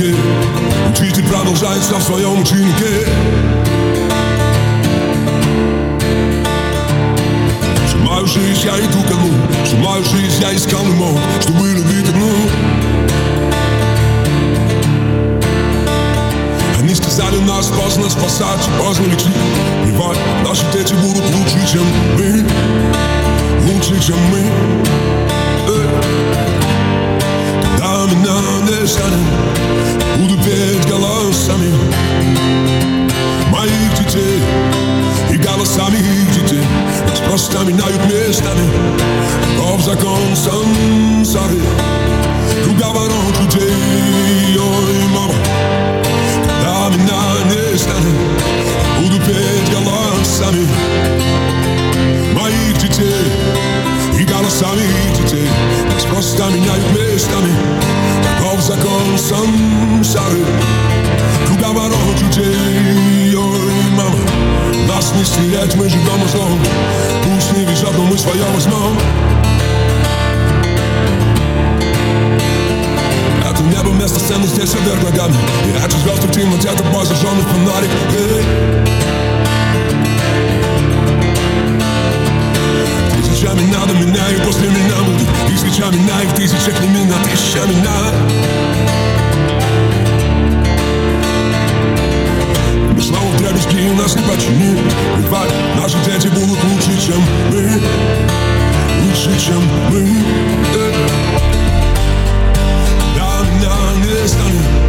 дневнике. Учитель продолжается в своем ученике. Всю мою жизнь я иду ко дну, всю мою жизнь я искал не мог, чтобы любить одну. Они сказали, нас поздно спасать, поздно лечить. Плевать, наши дети будут лучше, чем мы. Лучше, чем мы. Когда меня не станет, буду петь голосами моих детей и голосами их детей. Нас просто меняют местами, таков закон сансары, круговорот людей. Ой, мама, когда меня не станет, буду петь голосами моих детей и голосами их детей. Нас просто меняют местами, таков закон сансары, круговорот людей. Ой, мама, нас не стереть, мы живем злом. Пусть не везет, но мы свое возьмем. Это небо вместо сцены, здесь вверх ногами. И эти звезды в темноте, это бой зажженный фонарик. Тысячами надо меня, и после меня будут тысячами меня, и в тысячах не меня, тысячами меня. Мы снова в дребезги, и нас не починит. Плевать, наши дети будут лучше, чем мы. Лучше, чем мы. Да, меня не станет,